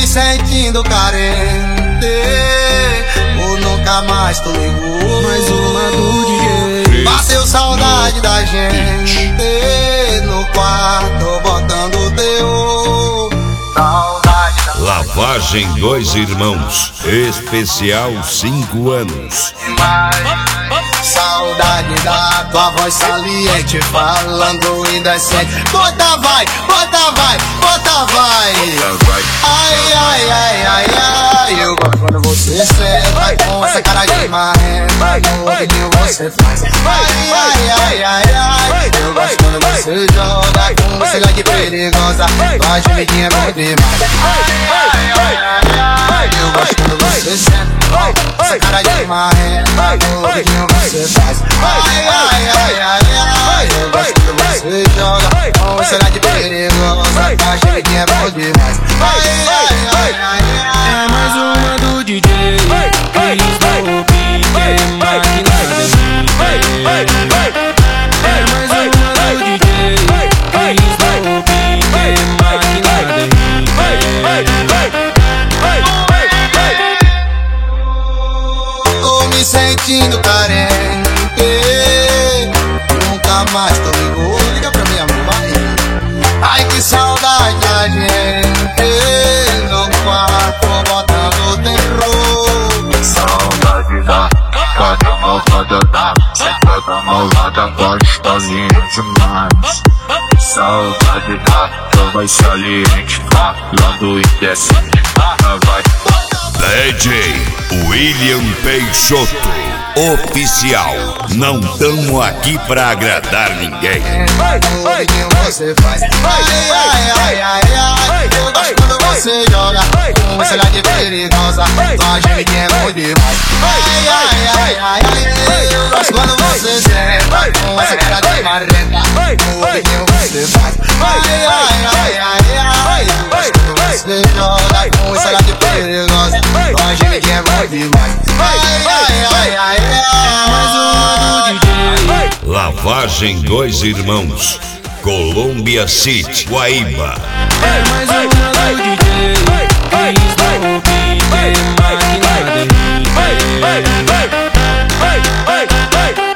sentindo carente, ou nunca mais tu ligou. Mais uma do DJ. Bateu saudade da gente no quarto, botando teu. Saudade da Lavagem Dois Irmãos, especial 5 anos. Saudade da tua voz saliente, falando indecente. Bota vai, bota vai, bota vai. Ai, ai, ai, ai, ai. Eu gosto quando você senta com essa cara de marrenta, no ouvidinho você faz. Ai, ai, ai, ai, ai. Eu gosto quando você joga com esse like perigosa, tua gemidinha é bom demais. Ai, ai, ai, ai. Eu gosto quando você senta com essa cara de marrenta, no ouvidinho você faz. Ai, ai, ai, ai, ai. Eu gosto quando você joga com esse like perigosa, tua gemidinha é bom demais. Ai, ai, ai, ai, ai. É mais uma do DJ. Fiz no beat, máquina da gente. É mais uma do DJ. Fiz no beat, máquina da gente. Tô me sentindo carente, nunca mais tô ligou. Liga pra mim, amor, vai. Ai, que saudade da gente no quarto, botando terror. Saudade da cada malvada da sentada malvada, gostosinha demais. Saudade da tua voz saliente, falando indecente. Vai. DJ William Peixoto, oficial. Não tamo aqui pra agradar ninguém. No ouvidinho você faz. Ai, ai, ai, ai, ai. Eu gosto quando você joga com esse olhar de perigosa, tua gemidinha é bom demais. Ai, ai, ai, ai, ai. Eu gosto quando você senta com essa cara de marrenta, no ouvidinho você faz. Ai, ai, ai, ai, ai. Eu gosto quando você joga com esse olhar de perigosa, tua gemidinha é bom demais. Ai, ai, ai, ai, ai. Mais uma do DJ. Lavagem Dois Irmãos, Columbia City, Guaíba. É mais uma do DJ. Fiz no beat, máquina da gente.